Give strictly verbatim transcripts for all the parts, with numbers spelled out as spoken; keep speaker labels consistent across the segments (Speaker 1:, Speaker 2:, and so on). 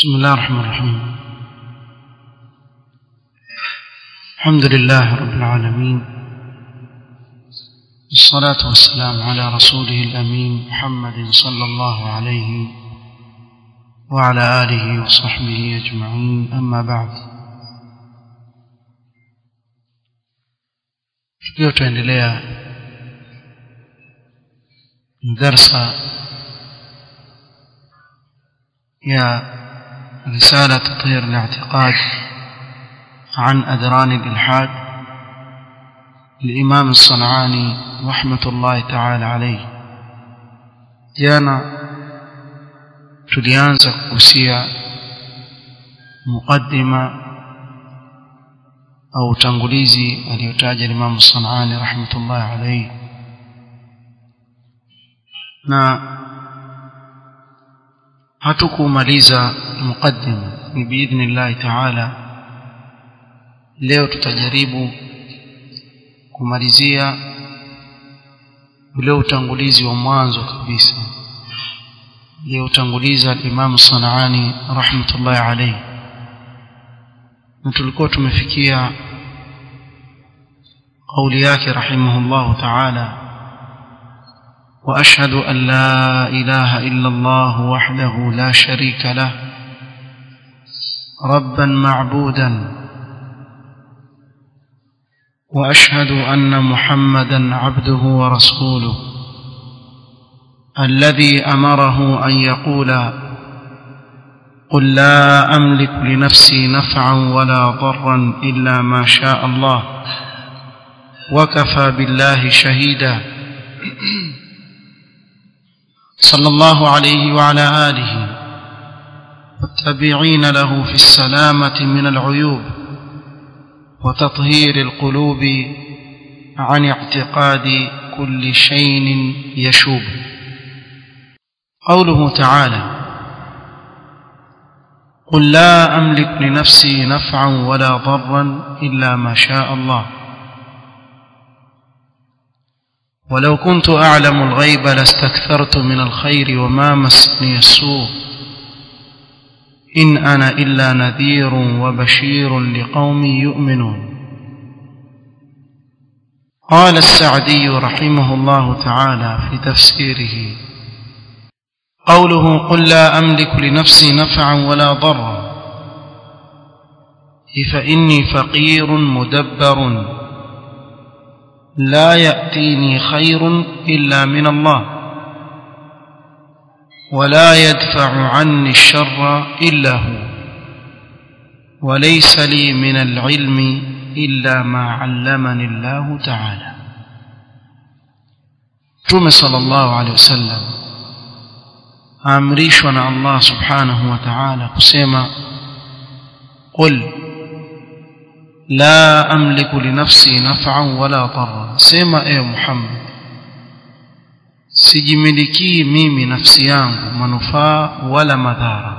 Speaker 1: بسم الله الرحمن الرحيم. الحمد لله رب العالمين، والصلاة والسلام على رسوله الأمين محمد صلى الله عليه وعلى آله وصحبه أجمعين. أما بعد، tutaendelea darsa ya رسالة تطهير الاعتقاد عن أدران الإلحاد للإمام الصنعاني رحمة الله تعالى عليه. jana tulianza kuhusia mukaddima au tangulizi aliyotaja Imam Sanani rahmatullah alayhi, na hatukumaliza mukaddima. Ni biidhnillah ta'ala leo tutajaribu kumalizia ule utangulizi wa mwanzo kabisa, leo utanguliza Imam Sanani rahmatullah alayhi, na tulikuwa tumefikia kauli yake rahimahullah ta'ala: وأشهد أن لا إله إلا الله وحده لا شريك له ربا معبودا، وأشهد أن محمدا عبده ورسوله الذي أمره أن يقول: قل لا أملك لنفسي نفعا ولا ضرا إلا ما شاء الله وكفى بالله شهيدا، صلى الله عليه وعلى آله والتابعين له في السلامة من العيوب وتطهير القلوب عن اعتقاد كل شيء يشوب. قوله تعالى: قل لا أملك لنفسي نفعا ولا ضرا إلا ما شاء الله، ولو كنت أعلم الغيب لاستكثرت من الخير وما مسني السوء، إن أنا إلا نذير وبشير لقوم يؤمنون. قال السعدي رحمه الله تعالى في تفسيره: قوله قل لا أملك لنفسي نفعا ولا ضرا، فإني فقير مدبر لا يأتيني خير إلا من الله، ولا يدفع عني الشر إلا هو، وليس لي من العلم إلا ما علمني الله تعالى. Mtume sallallahu alayhi wasallam amrishwa na Allah subhanahu wa ta'ala kusema: qul la amliku li nafsi naf'an wala darra, sema ewe Muhammad, sijimiliki mimi nafsi yangu manufaa wala madhara.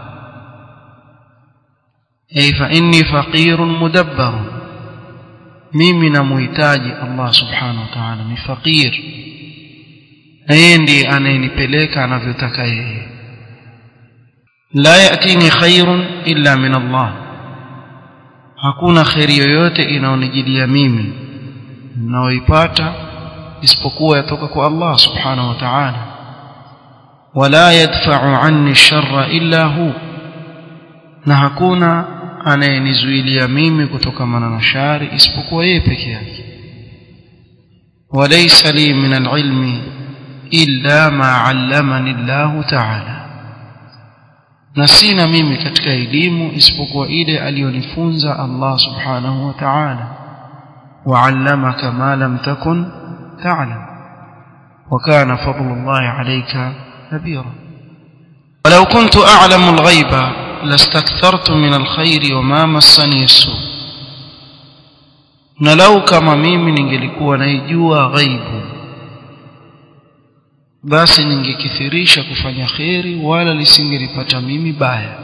Speaker 1: Ay fa inni faqirun mudabbar, mimi namuhitaji Allah subhanahu wa ta'ala, ni faqir, na yeye ndiye anayenipeleka anavyotaka yeye. La yatini khairun illa min Allah, hakuna khairi yoyote inaonijilia mimi ninaoipata isipokuwa yatoka kwa Allah subhanahu wa ta'ala. Wala yadfa'u anni sharra illa hu, na hakuna anayenizuilia mimi kutokana na shari isipokuwa yeye peke yake. Walaysa li min al-ilmi illa ma 'allamani Allah ta'ala, na sina mimi katika elimu isipokuwa ile aliyonifunza Allah subhanahu wa ta'ala. Wa'allamaka ma lam takun ta'lam wa kana fadlullahi 'alayka kabira. Walau kuntu a'lamu al-ghaiba lastakthartu min al-khairi wa ma massani as-su', na lau kama mimi ningelikuwa naijua ghaibu, basi ningekithirisha kufanya khairi wala lisingelipata mimi baya.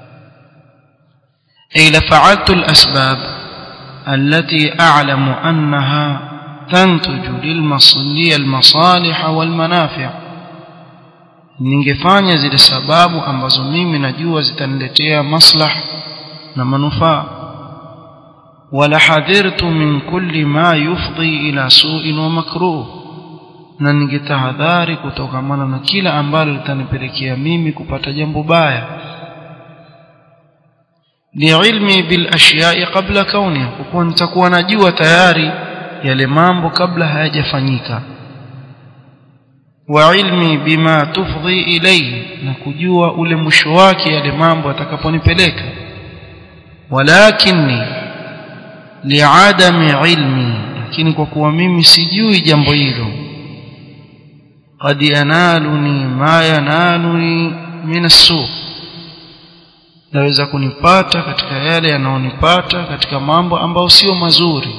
Speaker 1: Ay la fa'altu al-asbab allati a'lamu annaha tantuju lil-masalih wal-manafi', ningefanya zile sababu ambazo mimi najua zitaniletea maslah na manufaa. wala hadhirtu min kulli ma yufdi ila su'in wa makruh, na ningetahadhari kutokamana na kila ambalo litanipelekea mimi kupata jambo baya. li'ilmi bil ashya'i qabla kauniha, kwa nitakuwa najua tayari yale mambo kabla hayajafanyika. wa ilmi bima tufdhi ilayhi, na kujua ule mwisho wake yale mambo atakaponipeleka. walakinni li'adami ilmi, lakini kwa kuwa mimi sijui jambo hilo, qad yanaluni ma yanaluni min as-su', naweza kunipata katika yale yanaonipata katika mambo ambayo sio mazuri.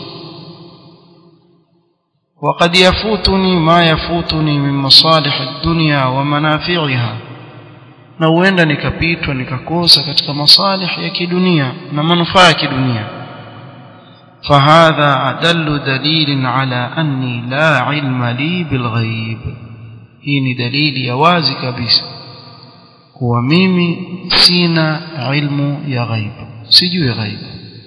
Speaker 1: وقد يفوتني ما يفوتني من مصالح الدنيا ومنافعها, na huenda nikapitwa nikakosa katika masalih ya kidunia na manufaa ya kidunia. فهذا أدل دليل على أني لا علم لي بالغيب, hii ni dalili ya wazi kabisa kuwa mimi sina ilmu ya ghaib, sijui ghaib.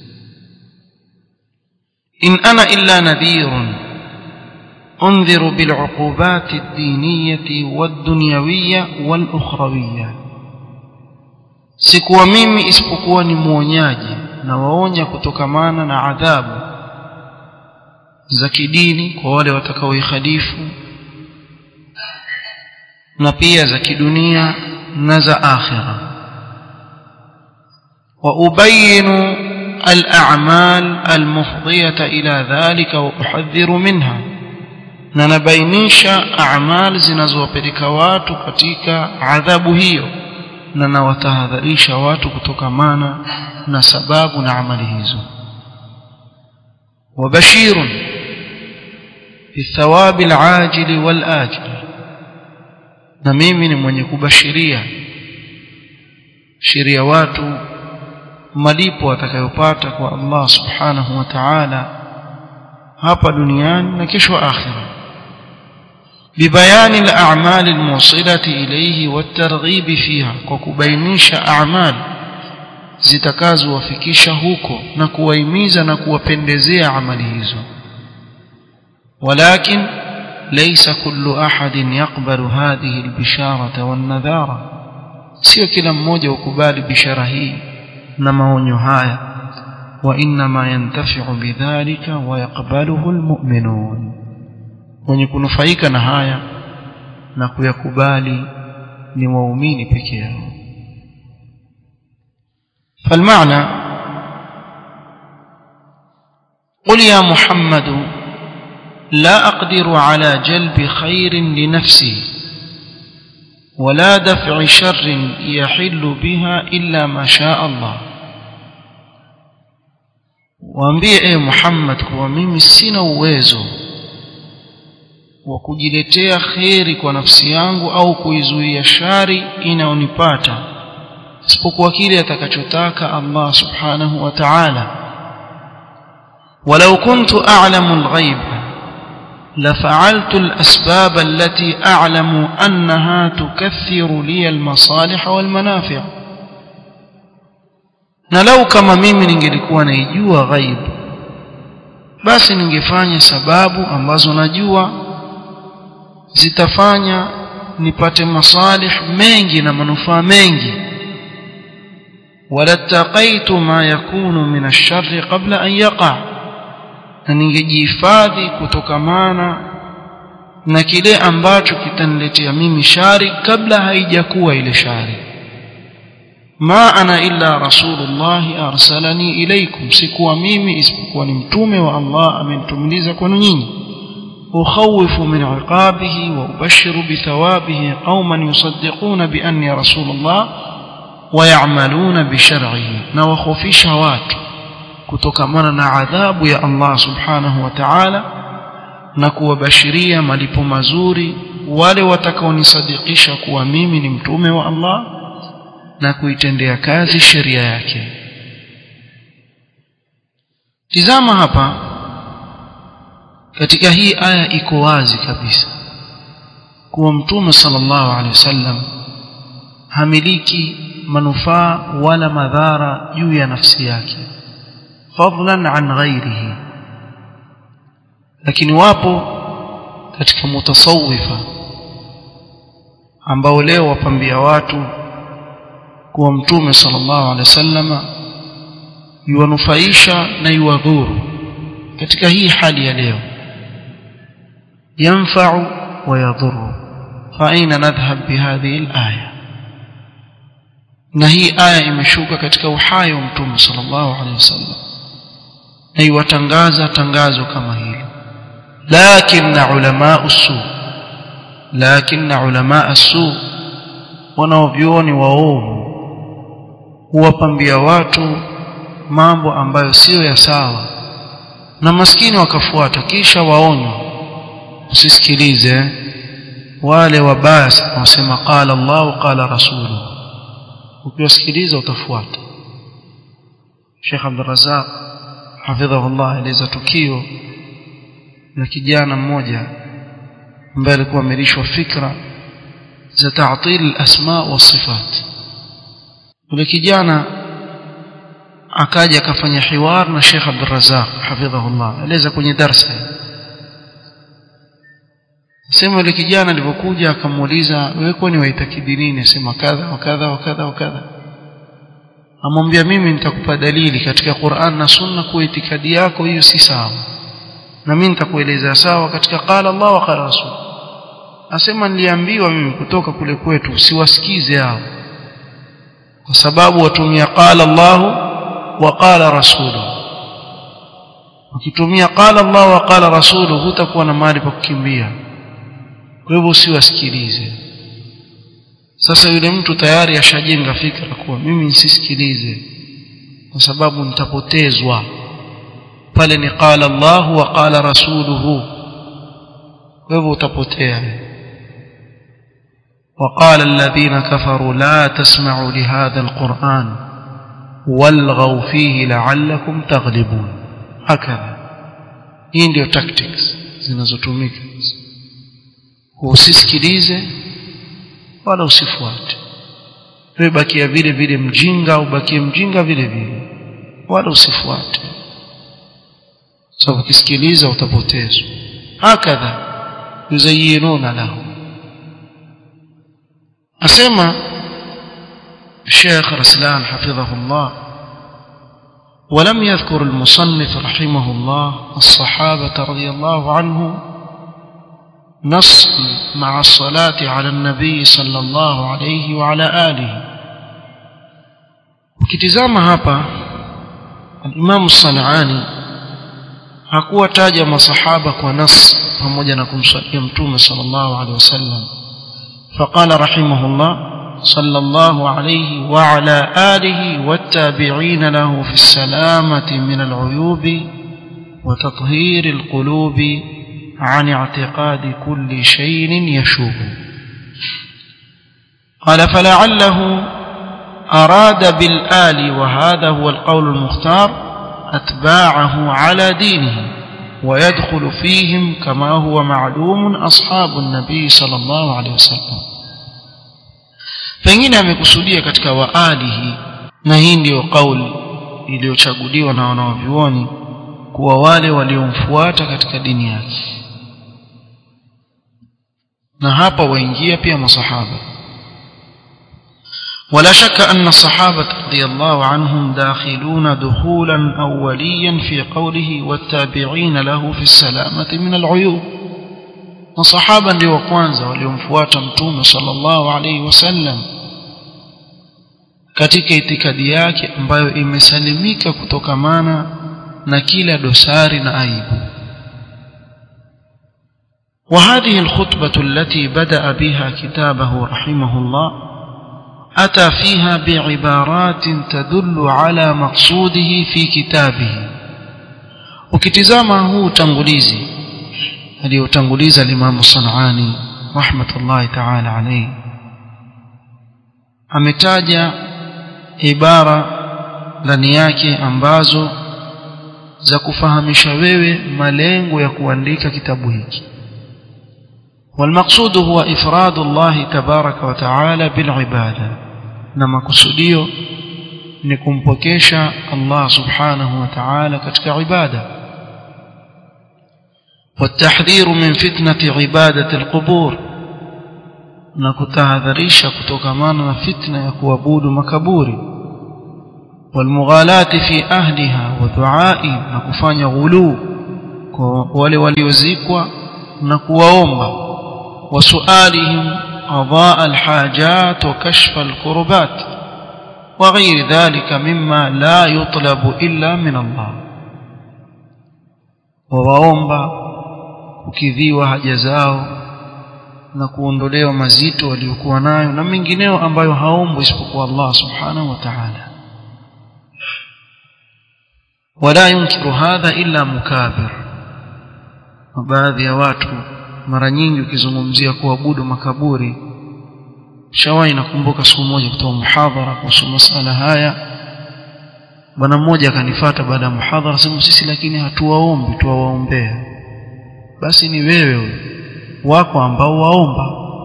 Speaker 1: in ana illa nadhirun انذر بالعقوبات الدينية والدنيوية والأخروية, sikuwa mimi isipokuwa ni muonyaji na waonya kutokamana na adhabu za kidini kwa wale watakaoikhalifu, na pia za kidunia na za akhira. wa ubayinu al-a'mal al-mufdiyata ila dhalika wa uhadhiru minha, na nabainisha a'mal zinazowapeleka watu katika adhabu hiyo, na nawatahadharisha watu kutokamana na sababu na amali hizo. wabashirun bithawabi al-ajili wal-ajili, na mimi ni mwenye kubashiria shiria watu malipo watakayopata kwa Allah subhanahu wa ta'ala hapa duniani na kesho akhira. ببيان الأعمال الموصلة إليه والترغيب فيها, kwa kubainisha a'mal zitakazowafikisha huko na kuwahimiza na kuwapendezea amali hizo. walakin laysa kullu ahadin yaqbalu hadhihi albisharata wan-nadhara, sio kila mmoja ukubali bishara hii na maonyo haya. wa inma yantafi'u bidhalika wa yaqbaluhu almu'minun, mwenye kunufaika na haya na kuyakubali ni waumini pekee yao. فالمعنى قل يا محمد لا أقدر على جلب خير لنفسي ولا دفع شر يحل بها إلا ما شاء الله. وأنبيه محمد kwa mimi sina uwezo wa kujiletea khairi kwa nafsi yangu au kuizuia shari inaonipata isipokuwa kile atakachotaka Allah subhanahu wa ta'ala. walau kuntu a'lamu al-ghaib la fa'altu al-asbab allati a'lamu annaha tukathiru li al-masalih wal-manafi', na lau kama mimi ningelikuwa naijua ghaib, basi ningefanya sababu ambazo najua zitafanya nipate masalih mengi na manufaa mengi. walattaqaitu ma yakunu min ash-sharri qabla an yaqa, na ningejihifadhi kutokamana na kile ambacho kitaniletea mimi shari kabla haijakuwa ile shari. ma ana illa rasulullah arsalani ilaykum, sikuwa mimi isipokuwa ni mtume wa Allah amenitumiliza kwenu nyinyi. أخوف من عقابه وأبشر بثوابه قوما يصدقون بأني رسول الله ويعملون بشرعه, na wakhofisha watu kutokamana na adhabu ya Allah subhanahu wa ta'ala na kuwabashiria malipo mazuri wale watakaonisadikisha kuwa mimi ni mtume wa Allah na kuitendea kazi sheria yake. Tizama hapa katika hii aya iko wazi kabisa kuwa mtume sallallahu alaihi wasallam hamiliki manufaa wala madhara juu ya nafsi yake fadlan an ghairihi. Lakini wapo katika mutasawwifa ambao leo wapambia watu kuwa mtume sallallahu alaihi wasallam yuwanufaisha na yuwadhuru. Katika hii hali ya leo yanfa'u wa yadhuru, fa aina nadhhab bihadhihi al-aya? Na hii aya imeshuka katika uhai wa mtume sallallahu alaihi wasallam na iwatangaza tangazo kama hili. Lakinna ulama usu lakinna ulama asu wanaovioni waovu huwapambia watu mambo ambayo sio ya sawa na maskini wakafuata, kisha waonyo. Usisikilize wale wabaya wasema qala Allah qala rasuluhu, ukiwasikiliza utafuata. Sheikh Abdul Razzaq hafidhahullah eleza tukio na kijana mmoja ambaye alikuwa amelishwa fikra za ta'til al-asma wa sifat. Yule kijana akaja akafanya hiwar na Sheikh Abdul Razzaq hafidhahullah, eleza kwenye darasa. Sema yule kijana alipokuja akamuuliza, wewe kwani waitakidi nini? Sema kadha wa kadha wa kadha wa kadha. Amwambia, mimi nitakupa dalili katika Qur'an na Sunna kwa itikadi yako hiyo si sawa, na mimi nitakueleza sawa katika qala Allah wa qala Rasul. Asema niliambiwa mimi kutoka kule kwetu usiwasikize hao, kwa sababu watumia qala Allah wa qala Rasuluhu. Ukitumia qala Allah wa qala Rasuluhu hutakuwa na mahali pa kukimbia, kwa hivyo usiwasikilize. Sasa yule mtu tayari ashajenga fikra kuwa mimi nisisikilize kwa sababu nitapotezwa. Pale ni qala Allah wa qala Rasuluhu, kwa hivyo utapotea. وقال الذين كفروا لا تسمعوا لهذا القرآن والغوا فيه لعلكم تغلبون. هكذا hii ndio tactics zinazotumika. Usisikilize wala usifuate, wewe bakia vile vile mjinga, au bakie mjinga vile vile, wala usifuate, sababu ukisikiliza utapotezwa. Hakadha yuzayinuna lahu. أسمى الشيخ رسلان حفظه الله: ولم يذكر المصنف رحمه الله الصحابة رضي الله عنه نص مع الصلاة على النبي صلى الله عليه وعلى آله. ukitizama hapa الإمام الصنعاني hakuwa taja masahaba kwa nas pamoja na kumswalia mtume sallallahu alaihi wasallam. فقال رحمه الله: صلى الله عليه وعلى آله والتابعين له في السلامة من العيوب وتطهير القلوب عن اعتقاد كل شيء يشوب. قال: فلعله أراد بالآل، وهذا هو القول المختار، أتباعه على دينه ويدخل فيهم كما هو معلوم أصحاب النبي صلى الله عليه وسلم. pengine amekusudia katika waalihi, na hii ndio kauli iliyochaguliwa na wanavyuoni kuwa wale waliomfuata katika dini yake, na hapa waingia pia masahaba. ولا شك أن الصحابة رضي الله عنهم داخلون دخولا أوليا في قوله والتابعين له في السلامة من العيوب. الصحابة ndio kwanza waliomfuata mtume sallallahu alayhi wasallam katika itikadi yake ambayo imesalimika kutokamana na kila dosari na aibu. وهذه الخطبة التي بدأ بها كتابه رحمه الله أتى فيها بعبارات تدل على مقصوده في كتابه. ukitizama huu tangulizi aliyotanguliza Imam As-San'ani rahmatullahi ta'ala alayhi, ametaja ibara ndani yake ambazo za kufahamisha wewe malengo ya kuandika kitabu hiki. والمقصود هو إفراد الله تبارك وتعالى بالعبادة نما كسوديو نكمبكيشا الله سبحانه وتعالى كتك عبادة والتحذير من فتنة عبادة القبور نكتهذريشا كتوكمان فتنة يكوابود مكبوري والمغالاة في أهلها ودعائي نكفاني غلو ولي وليوزيكوا نكواومبا وسؤالهم قضاء الحاجات وكشف الكربات وغير ذلك مما لا يطلب إلا من الله وواomba kukidhiwa haja zao na kuondolewa mazito waliokuwa nayo na mengineo ambayo haombwi isipokuwa Allah subhanahu wa ta'ala. Wala yunkiru hadha illa mukabir. Baadhi ya watu mara nyingi ukizungumzia kuabudu makaburi, shawai nakumbuka siku moja kutoa muhadhara kuhusu masala haya, bwana mmoja akanifuata baada ya muhadhara, sema sisi lakini hatuwaombi, tuwaombea. Basi ni wewe wako ambao waomba,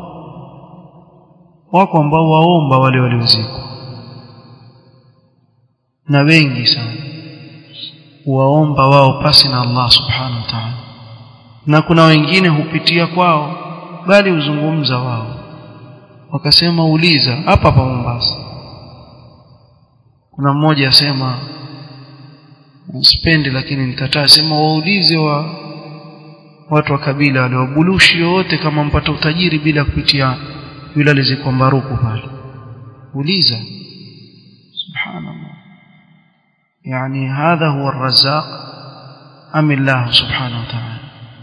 Speaker 1: wako ambao waomba wale waliozikwa, na wengi sana waomba wao pasi na Allah subhanahu wa ta'ala, na kuna wengine hupitia kwao bali uzungumza wao. Wakasema uliza hapa hapa Mombasa, kuna mmoja asema usipendi lakini nikataa, sema waulize wa watu wa kabila wale wabulushi wote kama mpata utajiri bila kupitia yule alizikwa Mbaruku pale. Uliza. Subhanallah. Yani hadha huwa ar-Razzaq am Allah subhanahu wa ta'ala.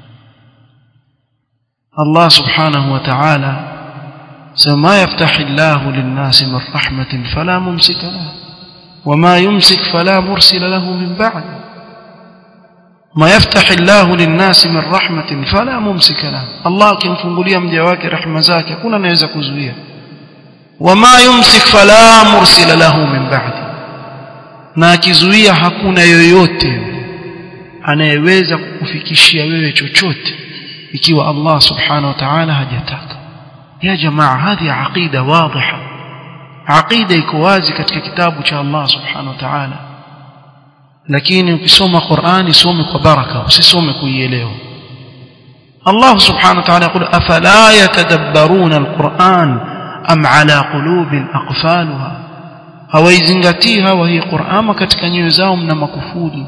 Speaker 1: Allah subhanahu wa ta'ala سما يفتح الله للناس من رحمة فلا ممسك له وما يمسك فلا مرسل له من بعد. ما يفتح الله للناس من رحمة فلا ممسك له. الله كمفungulia mja wake rehema zake hakuna anaweza kuzuia. وما يمسك فلا مرسل له من بعد. Na akizuia hakuna yoyote anayeweza kukufikishia wewe chochote ikiwa Allah subhanahu wa ta'ala hajataka. يا جماعة هذه عقيدة واضحة, عقيدة iko wazi katika kitabu cha Allah subhanahu wa ta'ala, lakini ukisoma Qur'ani some kwa baraka, usisome kuielewa. Allah subhanahu wa ta'ala يقول أفلا يتدبرون القرآن أم على قلوب أقفالها. hawaizingatia wa hii Qur'an katika nyoyo zao mna makufuli.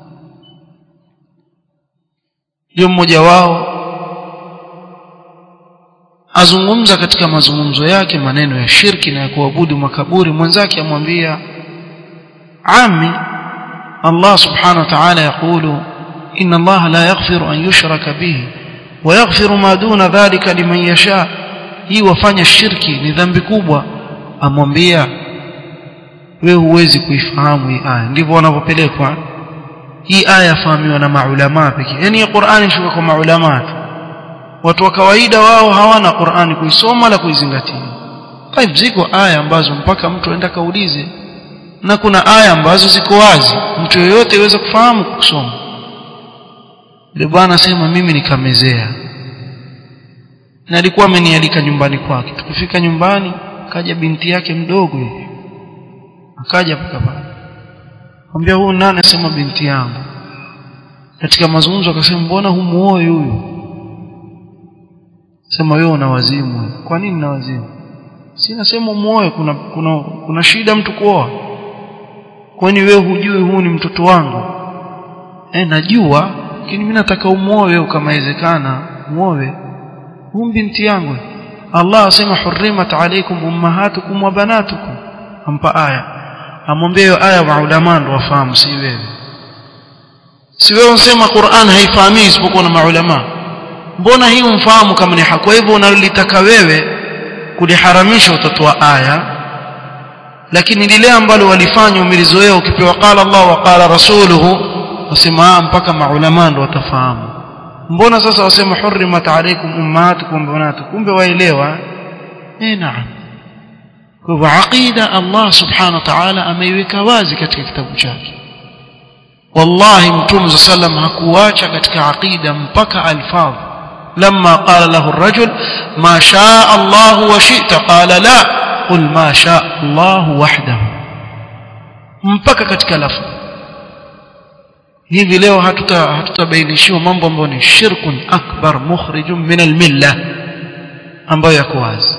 Speaker 1: Ndio mmoja wao azungumza katika mazungumzo yake maneno ya shirki na ya kuabudu makaburi. Mwenzake amwambia, ami Allah subhanahu wa ta'ala yakulu inna Allah la yaghfiru an yushraka bihi wa yaghfiru ma duna dhalika liman yasha. Hii wafanya shirki ni dhambi kubwa. Amwambia, wewe huwezi kuifahamu hii aya. Ndivyo wanavyopelekwa hii aya, fahamiwa na maulama pekee. Yani Qur'ani shuka kwa maulama. Watu wa kawaida wao hawana Qur'ani kuisoma la kuizingatia. Haif ziko aya ambazo mpaka mtu aenda kaulize, na kuna aya ambazo ziko wazi mtu yeyote aweza kufahamu kusoma. Ndio bwana sema mimi nikamezea, na alikuwa amenialika nyumbani kwake. Tukifika nyumbani kaja binti yake mdogo hivi, akaja paka pale, ambia huyu nani? Asema binti yangu. Katika mazungumzo akasema mbona humuoe huyu? Sema wewe una wazimu. Kwa nini na wazimu? Sina sema muoe, kuna kuna kuna shida mtu kuoa. Kwani wewe hujui huu ni mtoto wangu? Eh, najua, lakini mimi nataka umuoe wewe kama inawezekana, muoe. Huu binti yangu. Allah asema hurrimat alaykum ummahatukum wa banatukum. Ampa aya. Amwambie hiyo aya wa ulama ndio wafahamu, si wewe. Si wewe unasema Qur'an haifahamii isipokuwa na maulama. Mbona hii umfahamu kama ni haki? Kwa hivyo unalitaka wewe kuliharamisha utatoa aya, lakini lile ambalo walifanya umelizoea, ukipewa qala Allah wa qala rasuluhu wasema mpaka maulama ndio watafahamu. Mbona sasa wasema hurrimat alaykum ummahatukum wa banatukum? Kumbe waelewa. Eh, naam. Kwa hivyo aqida Allah subhanahu wa ta'ala ameiweka wazi katika kitabu chake. Wallahi Mtume sallam hakuacha katika aqida mpaka alfadh لما قال له الرجل ما شاء الله وشئت قال لا قل ما شاء الله وحده mpaka katika lafzi. Hivi leo hatuta hatutabainishiwa mambo ambayo ni shirkun akbar mukhrijun min almilla ambayo yako wazi.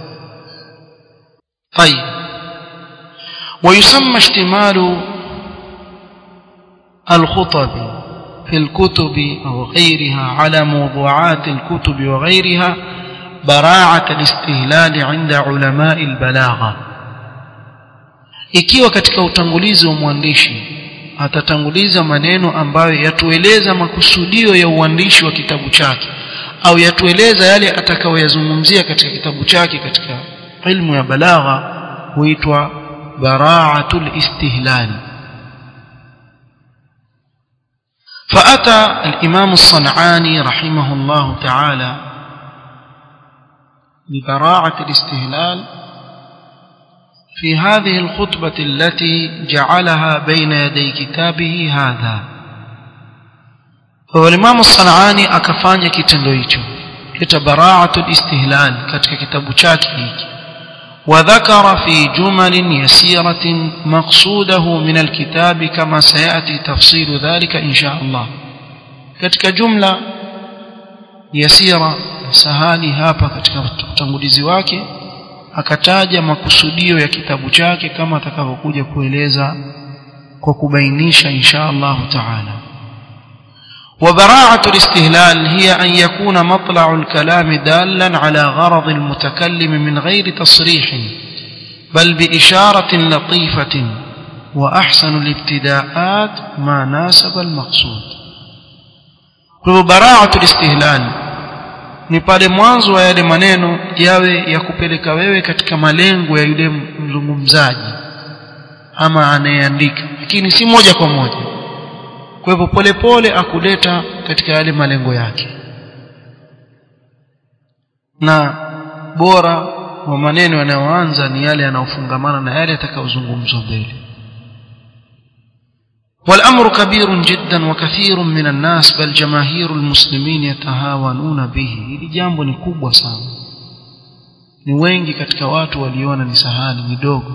Speaker 1: طيب ويسمى اشتمال الخطب في الكتب أو غيرها على موضوعات الكتب وغيرها براعة الاستهلال عند علماء البلاغة. ikiwa katika utangulizi wa mwandishi atatanguliza maneno ambayo yatueleza makusudio ya uandishi wa kitabu chake au yatueleza yale atakayoyazungumzia katika kitabu chake katika ilmu ya balagha, huitwa bara'atul istihlal. فأتى الإمام الصنعاني رحمه الله تعالى ببراعة الاستهلال في هذه الخطبة التي جعلها بين يدي كتابه هذا. والإمام الصنعاني أكفاني kitendo hicho kita bara'atul istihlal katika kitabu chake hiki, وذكر في جمل يسيرة مقصوده من الكتاب كما سيأتي تفصيل ذلك إن شاء الله. katika jumla yasira sahali hapa katika utangulizi wake akataja makusudio ya kitabu chake kama atakavyokuja kueleza kwa kubainisha insha Allah taala. وبراعة الاستهلال هي أن يكون مطلع الكلام دالا على غرض المتكلم من غير تصريح بل بإشارة لطيفة وأحسن الابتداءات ما ناسب المقصود. وبراعة الاستهلال ni pale mwanzo wa yale maneno yawe yakupeleka wewe katika malengo ya yule mzungumzaji ama anayeandika, lakini si moja kwa moja. Kwa hivyo pole pole akuleta katika yale malengo yake, na bora wa maneno yanayoanza ni yale yanayofungamana na yale yatakayozungumzwa mbele. والأمر كبير جدا وكثير من الناس بل جماهير المسلمين يتهاونون به. hili jambo ni kubwa sana, ni wengi katika watu waliona ni sahali ni dogo.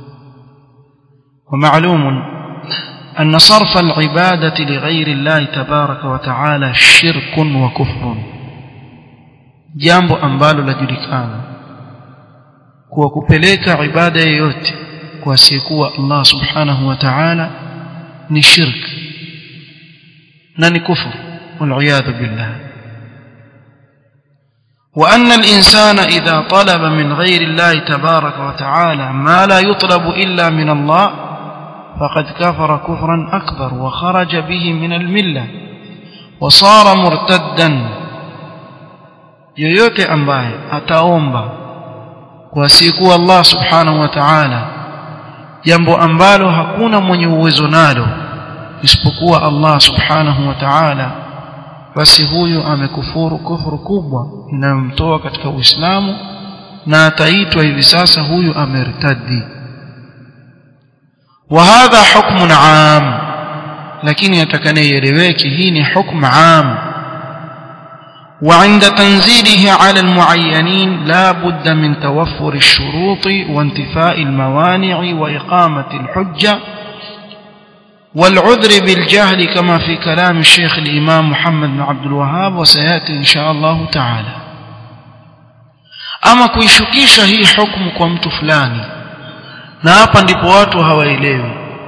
Speaker 1: ومعلوم أن صرف العبادة لغير الله تبارك وتعالى شرك وكفر. jambo ambalo lajulikana kuwa kupeleka ibada yoyote kwa asiyekuwa Allah subhanahu wa ta'ala ni shirk na ni kufur, wal billah. وأن الإنسان إذا طلب من غير الله تبارك وتعالى ما لا يطلب إلا من الله فقد كفر كفرا أكبر وخرج به من الملة وصار مرتدا. yoyote ambaye ataomba kwa siku Allah subhanahu wa ta'ala jambo ambalo hakuna mwenye uwezo nalo isipokuwa Allah subhanahu wa ta'ala, basi huyo amekufuru kufuru kubwa inayomtoa katika Uislamu na ataitwa hivi sasa huyo amertadi. وهذا حكم عام, lakini atakanieleweke hii ni hukumu am. وعند تنزيله على المعينين لا بد من توفر الشروط وانتفاء الموانع وإقامة الحجة والعذر بالجهل كما في كلام الشيخ الإمام محمد بن عبد الوهاب وسيأتي إن شاء الله تعالى. أما kuishukisha hii hukumu kwa mtu fulani, na hapa ndipo watu hawaelewi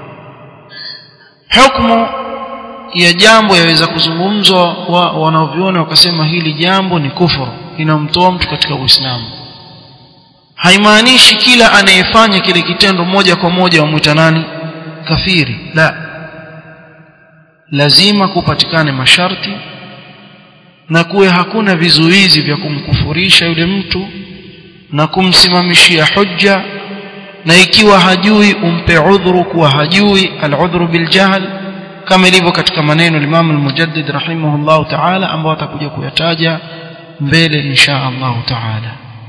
Speaker 1: hukumu ya jambo yaweza kuzungumzwa wa wanaoviona wakasema hili jambo ni kufuru, inamtoa mtu katika Uislamu. Haimaanishi kila anayefanya kile kitendo moja kwa moja wamuita nani kafiri, la. Lazima kupatikane masharti na kuwe hakuna vizuizi vya kumkufurisha yule mtu na kumsimamishia hujja, na ikiwa hajui umpe udhuru kuwa hajui, al-udhru bil jahl, kama ilivyo katika maneno Imam al-Mujaddid rahimahullah ta'ala ambao atakuja kuyataja mbele insha Allah ta'ala.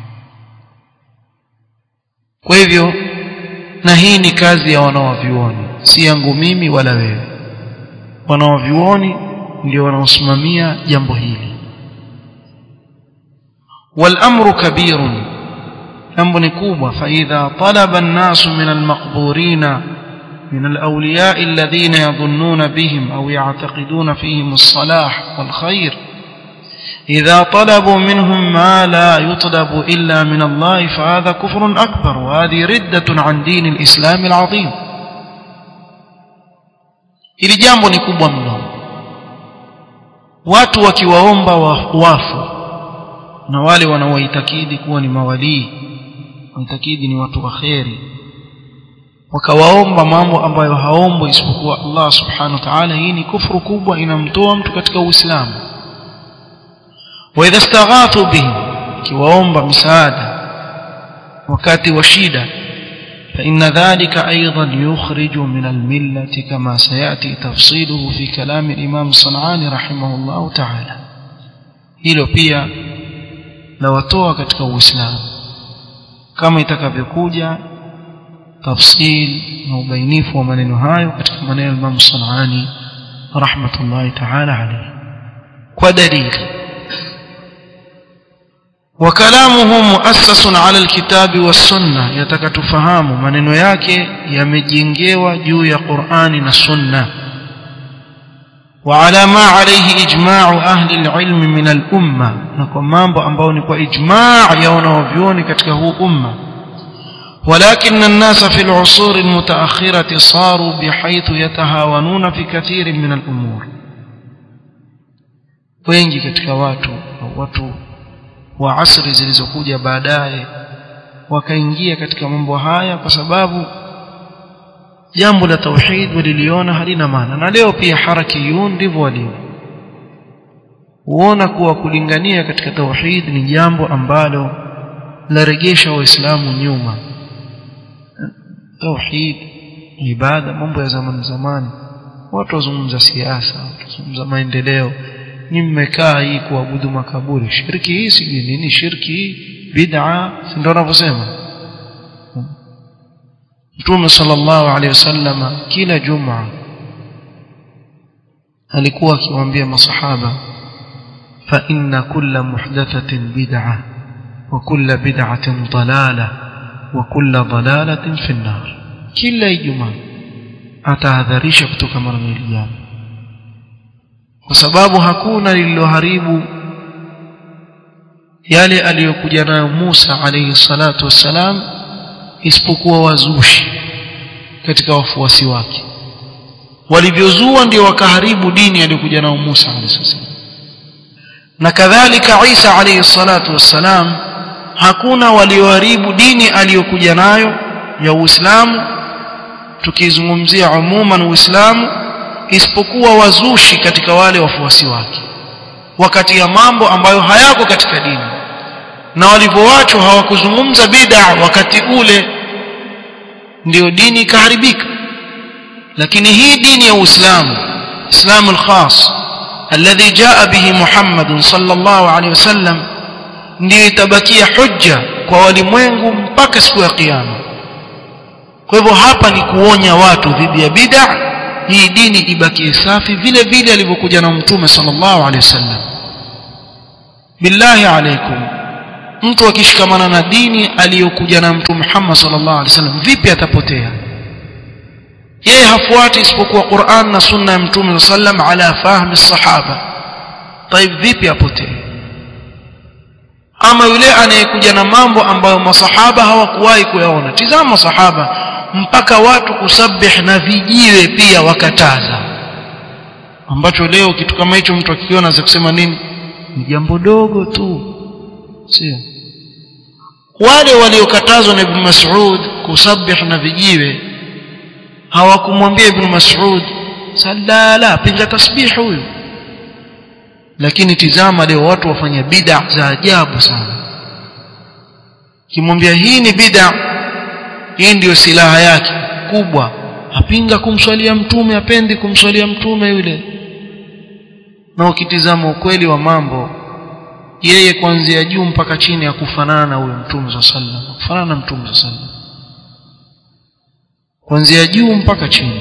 Speaker 1: Kwa hivyo, na hii ni kazi ya wanaovioni, si yangu mimi wala wewe. Wanaovioni ndio wanaosimamia jambo hili. والأمر كبير أمر كوبا فإذا طلب الناس من المقبورين من الأولياء الذين يظنون بهم أو يعتقدون فيهم الصلاح والخير إذا طلبوا منهم ما لا يطلب إلا من الله فهذا كفر أكبر وهذه ردة عن دين الإسلام العظيم. ili jambo ni kubwa mno. Watu wakiwaomba wafu na wale wanaoitakidi kuwa ni mawalii, waitakidi ni watu waheri, wakawaomba mambo ambayo haombwi isipokuwa Allah subhanahu wa ta'ala, hii ni kufuru kubwa, inamtoa mtu katika Uislamu. wa idha istaghathu bihi, kiwaomba msaada wakati wa shida, fa inna dhalika aidan yukhriju min almillati kama sayati tafsiluhu fi kalam al-imam Sanani rahimahullah ta'ala. Hilo pia la watoa katika Uislamu kama itakavyokuja tafsil na ubainifu wa maneno hayo katika maneno ya Imam Sanani rahmatullahi ta'ala alayhi. Kwa dalili wa kalamuhu muassasun ala alkitabi was-sunnah, yatakatufahamu maneno yake yamejengewa juu ya Qur'ani na Sunna, wa ala ma alayhi ijma'u ahli al-ilm min al-umma, na kwa mambo ambayo ni kwa ijma' ya wanavyuoni katika huu umma. ولكن الناس في العصور المتأخرة صاروا بحيث يتهاونون في كثير من الأمور. wengi katika watu watu wa asri zilizokuja baadaye wakaingia katika mambo haya kwa sababu jambo la tauhid waliliona halina maana. Na leo pia harakiyun ndivyo walivyo, huona kuwa kulingania katika tauhid ni jambo ambalo larejesha waislamu nyuma. Tauhid, ibada, mambo ya zamani zamani, watu wazungumza siasa, wazungumza maendeleo, ni mmekaa hii kuabudu makaburi, shirki hii si nini, shirki hii bid'a, ndio wanavyosema. Mtume sallallahu alaihi wasallam kila Jumaa alikuwa akiwaambia masahaba, fa inna kulla muhdathatin bid'a wa kulla bid'atin dalalah wa kulla dalalatin fi an-nar. Kila Ijumaa atahadharisha kutoka mara mbili, kwa sababu hakuna lililoharibu yale aliyokuja nayo Musa alayhi salatu wassalam isipokuwa wazushi katika wafuasi wake. Walivyozua ndio wakaharibu dini aliyokuja nayo Musa alayhi salatu. Na kadhalika Isa alayhi salatu wassalam, hakuna walioharibu dini aliyokuja nayo ya Uislamu, tukizungumzia umuman Uislamu, isipokuwa wazushi katika wale wafuasi wake, wakati ya mambo ambayo hayako katika dini. Na walivyoachwa hawakuzungumza bid'a wakati ule, ndio dini ikaharibika. Lakini hii dini ya Uislamu, Islamu al-khas alladhi jaa bihi Muhammad sallallahu alaihi wasallam, ndio itabakia hujja kwa walimwengu mpaka siku ya kiyama. Kwa hivyo hapa ni kuonya watu dhidi ya bid'a, hii dini ibakie safi vile vile alivyokuja na Mtume sallallahu alaihi wasallam. Billahi alaikum, mtu akishikamana na dini aliyokuja na Mtume Muhammad sallallahu alaihi wasallam, vipi atapotea? Yeye hafuati isipokuwa Qur'an na Sunna ya Mtume sallallahu alaihi wasallam ala fahmi sahaba. Taib, vipi apotee? Ama yule anayekuja na mambo ambayo masahaba hawakuwahi kuyaona. Tizama masahaba mpaka watu kusabih na vijiwe pia wakataza, ambacho leo kitu kama hicho mtu akikiona za kusema nini, ni jambo dogo tu, sio? Wale waliokatazwa na Ibn Mas'ud kusabih na vijiwe hawakumwambia Ibn Mas'ud sallala pinga tasbih huyu. Lakini tizama leo watu wafanya bid'a za ajabu sana. Kimwambia hii ni bid'a, hii ndio silaha yake kubwa, apinga kumswalia Mtume, apendi kumswalia Mtume yule. Na ukitizama ukweli wa mambo, yeye kuanzia juu mpaka chini hakufanana na huyo Mtume sallallahu alaihi wasallam, kufanana na Mtume sallallahu alaihi wasallam kuanzia juu mpaka chini.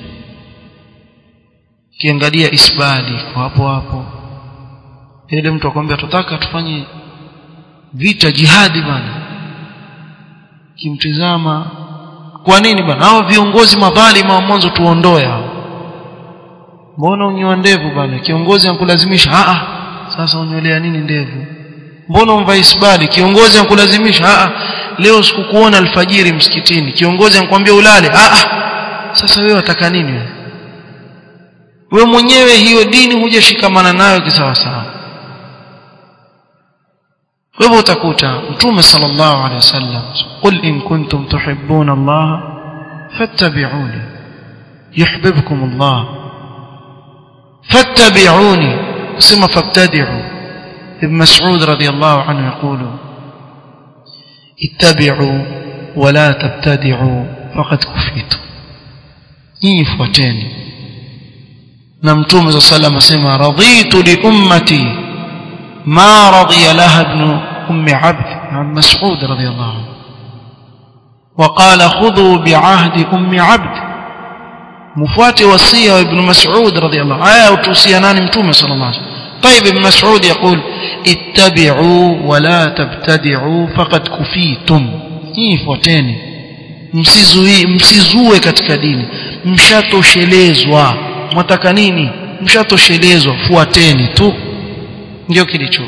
Speaker 1: Kiangalia isbali kwa hapo hapo, ile mtu akwambia tutaka tufanye vita jihadi bana. Kimtizama, kwa nini bana hao viongozi madhalimu wa mwanzo tuondoe hao? Mbona unyoa ndevu bana? Kiongozi ankulazimisha. A a, sasa unyolea nini ndevu? Mbona umvaa isbali? Kiongozi ankulazimisha. A a, leo sikukuona alfajiri msikitini, kiongozi ankwambia ulale. A a, sasa wewe wataka nini wewe? Wewe mwenyewe hiyo dini hujashikamana nayo kisawa sawa. wewe utakuta Mtume sallallahu alaihi wasallam, qul in kuntum tuhibbuna Allah fattabi'uni yuhibbukum Allah. fattabi'uni sima fabtadi'u. Ibn Mas'ud radiyallahu anhu yaqulu ittabi'u wa la tabtadi'u faqad kufitu. Hii fuateni. Na Mtume sallallahu alaihi wasallam asema raditu li ummati ما رضي لها ابن أم عبد عن مسعود رضي الله عنه. وقال خذوا بعهد أم عبد، مفات وصية ابن مسعود رضي الله عنه. آية وتوصيانان متومة صلى الله عليه وسلم. طيب ابن مسعود يقول اتبعوا ولا تبتدعوا فقد كفيتم. hii fuateni, msizui msizue katika dini, mshatoshelezwa. Mtaka nini? Mshatoshelezwa, fuateni tu, ndio kilichoko.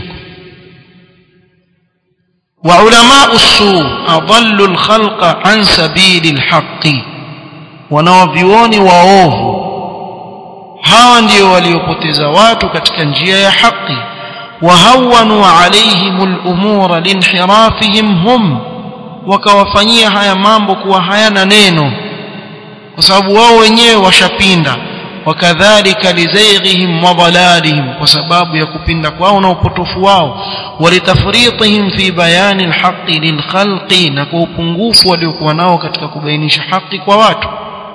Speaker 1: wa ulama usu adallu alkhalqa an sabili alhaqi, wanawavioni waovu hawa ndio waliopoteza watu katika njia ya haki. wa hawanu alaihim alumura linhirafihim hum, wakawafanyia haya mambo kuwa hayana neno kwa sababu wao wenyewe washapinda. wakadhalika lizaghihim wa dalalihim, kwa sababu ya kupinda kwao na upotofu wao. walitafritihim fi bayani alhaqi lilkhalqi, na kwa upungufu waliokuwa nao katika kubainisha haki kwa watu.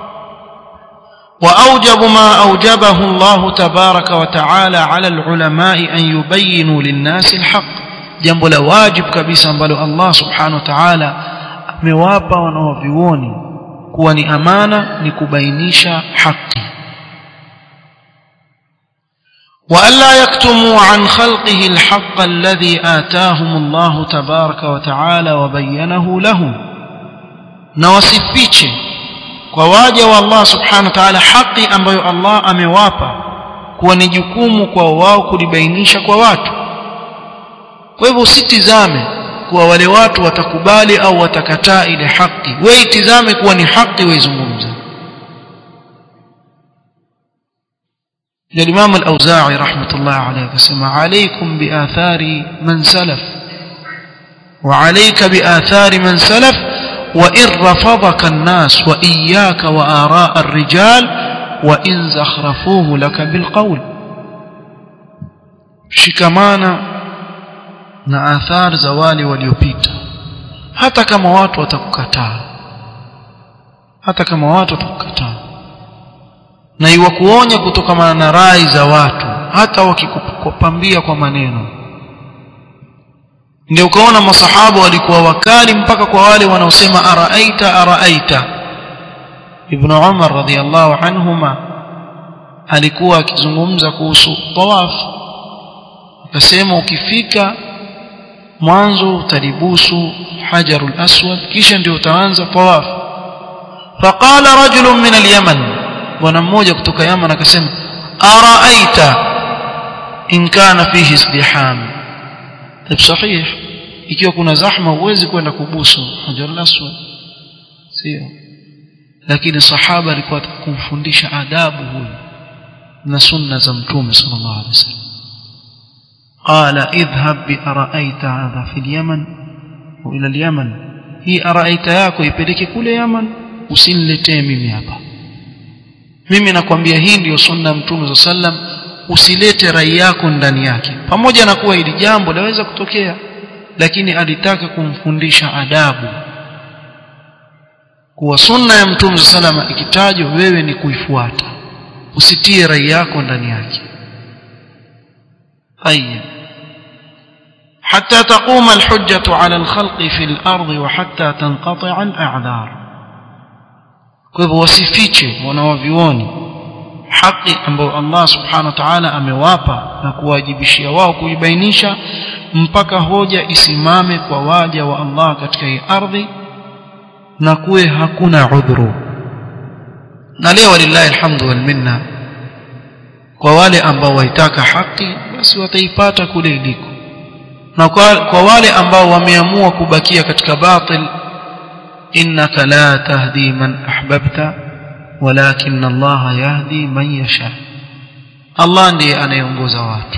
Speaker 1: wa aujabu ma aujabahu Allah tabaraka wa taala ala alulama'i an yubayinu linnasi alhaq, jambo la wajib kabisa ambalo Allah subhanahu wa ta'ala amewapa wanaovioni kuwa ni amana, ni kubainisha haki. وألا يكتموا عن خلقه الحق الذي آتاهم الله تبارك وتعالى وبينه لهم, na wasifiche kwa waja wa Allah subhanahu wa ta'ala haki ambayo Allah amewapa kuwa ni jukumu kwa wao kulibainisha kwa watu. Kwa hivyo usitizame kuwa wale watu watakubali au watakataa ile haki, wewe itizame kuwa ni haki weizungumze. الإمام الأوزاعي رحمة الله عليه قسم عليكم بآثار من سلف وعليك بآثار من سلف وإن رفضك الناس وإياك وآراء الرجال وإن زخرفوه لك بالقول. shikamana na athar za wale waliopita, hata kama watu watakukataa, hata kama watu watakukataa, na iwakuonya kutokana na rai za watu, hata wakikupambia kwa maneno. Ndio ukaona masahaba walikuwa wakali mpaka kwa wale wanaosema araaita araaita. Ibn Umar radhiyallahu anhuma alikuwa akizungumza kuhusu tawaf, akasema ukifika mwanzo utalibusu hajarul aswad, kisha ndio utaanza tawaf. Faqala rajulun min al-Yaman, bwana mmoja kutoka Yaman akasema araaita in kana fihi izdiham. Tab sahih, ikiwa kuna zahma huwezi kwenda kubusu hajarul aswad, sio? Lakini sahaba alikuwa atakumfundisha adabu huyu na sunna za Mtume sallallahu alaihi wasallam. qala idhhab bi araaita hadha fi al-Yaman wa ila al-Yaman, hii araaita yako ipeleke kule Yaman, usiniletee mimi hapa. Mimi nakwambia hii ndio sunna ya Mtume sallam, usilete rai yako ndani yake. Pamoja na kuwa hili jambo laweza kutokea, lakini alitaka kumfundisha adabu, kuwa sunna ya Mtume sallam ikitajwa wewe ni kuifuata, usitie rai yako ndani yake. Ayya hatta taquma alhujjatu ala alkhalqi fi al-ardi wa hatta tanqati'a al-a'dhar. Kwa hivyo wasifiche wanaovioni haki ambayo Allah subhanahu wa ta'ala amewapa na kuwajibishia wao kuibainisha, mpaka hoja isimame kwa waja wa Allah katika hii ardhi na kuwe hakuna udhuru. Na leo walillahi alhamdu wal minna, kwa wale ambao waitaka haki basi wataipata kule iliko, na kwa, kwa wale ambao wameamua kubakia katika batil, innaka la tahdi man ahbabta walakin Allah yahdi man yasha. Allah ndiye anayeongoza watu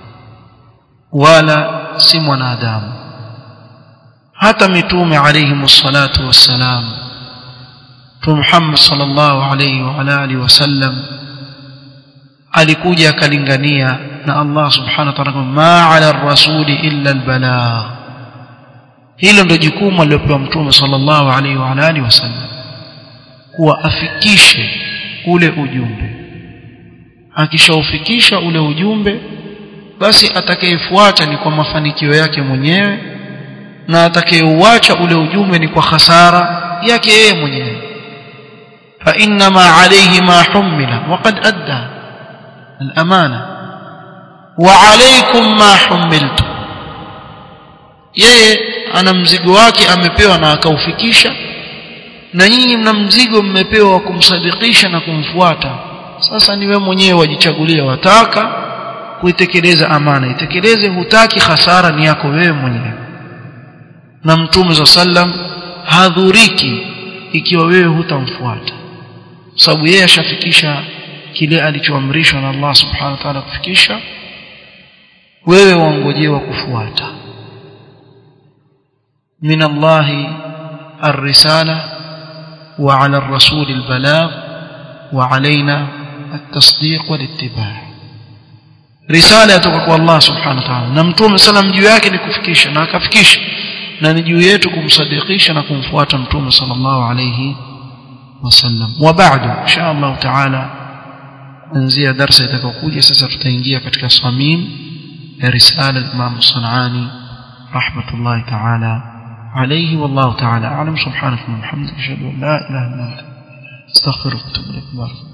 Speaker 1: wala si mwanadamu. Hata mitume alayhi msalatu wassalam, Mtume Muhammad sallallahu alayhi wa ala alihi wasallam alikuja akalingania na Allah subhanahu wa ta'ala, ma ala ar-rasuli illa al-balagh. Hilo ndio jukumu alilopewa Mtume sallallahu alayhi wa ala alihi wasallam, kuwa afikishe ule ujumbe. Akishaufikisha ule ujumbe, basi atakayefuata ni kwa mafanikio yake mwenyewe, na atakayeuacha ule ujumbe ni kwa hasara yake yeye mwenyewe. Fa inna ma alayhi ma humila wa qad adda al-amana wa alaykum ma humiltu. Yeye ana mzigo wake amepewa na akaufikisha, na nyinyi mna mzigo mmepewa wa kumsadikisha na kumfuata. Sasa ni wewe mwenyewe wajichagulia, wataka kuitekeleza amana itekeleze, hutaki hasara ni yako wewe mwenyewe. Na Mtume sallam hadhuriki ikiwa wewe hutamfuata, sababu yeye ashafikisha kile alichoamrishwa na Allah subhanahu wa ta'ala kufikisha. Wewe waongojewa kufuata. min Allah ar-risala wa 'ala ar-rasul al-balagh wa 'alaina at-tasdiq wal-ittiba'. Risala kutoka kwa Allah subhanahu wa ta'ala, na Mtume sallam juu yake ni kufikisha, na akafikisha, na ni juu yetu kumsadikisha na kumfuata Mtume sallallahu alayhi wasallam. Wa ba'du, insha Allah ta'ala, kuanzia darasa itakayokuja sasa tutaingia katika samim ya risala Imam Sanani rahmatullahi ta'ala alayhi. Wallahu ta'ala a'lam. Subhanaka wa bihamdika ashhadu an la ilaha illa anta astaghfiruka wa atubu ilaik.